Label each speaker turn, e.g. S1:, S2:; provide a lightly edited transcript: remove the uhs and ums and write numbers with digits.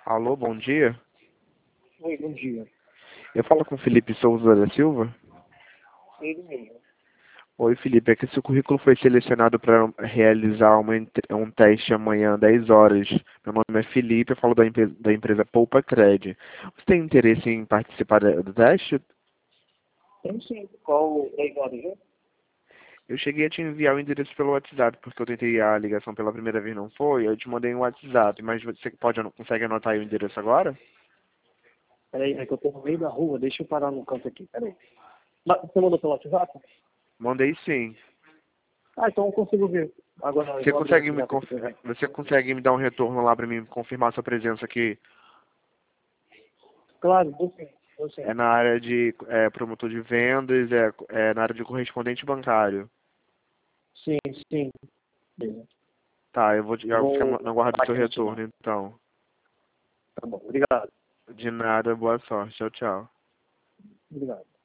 S1: Alô, bom dia.
S2: Oi, bom dia.
S1: Eu falo com Felipe Souza da Silva.
S2: Ele mesmo.
S1: Oi, Felipe. É que seu currículo foi selecionado para realizar um teste amanhã, às 10 horas. Meu nome é Felipe, eu falo da empresa Poupa Cred. Você tem interesse em participar do teste?
S2: Tem sim. Qual 10 horas, né?
S1: Eu cheguei a te enviar o endereço pelo WhatsApp, porque eu tentei a ligação pela primeira vez, não foi? Eu te mandei um WhatsApp, mas você consegue anotar aí o endereço agora?
S2: Peraí, é que eu tô no meio da rua, deixa eu parar no canto aqui, peraí. Mas você mandou pelo WhatsApp?
S1: Mandei sim.
S2: Ah, então eu consigo ver. Agora eu
S1: Você
S2: vou abrir o
S1: consegue
S2: WhatsApp aqui pra ver.
S1: você consegue me dar um retorno lá para mim confirmar sua presença aqui?
S2: Claro, vou sim.
S1: É na área de promotor de vendas, é na área de correspondente bancário.
S2: Sim, sim. Beleza.
S1: Tá, eu vou ficar
S2: Vou
S1: no aguardo do seu
S2: aqui no celular.
S1: retorno, então.
S2: Tá bom, obrigado.
S1: De nada, boa sorte. Tchau, tchau.
S2: Obrigado.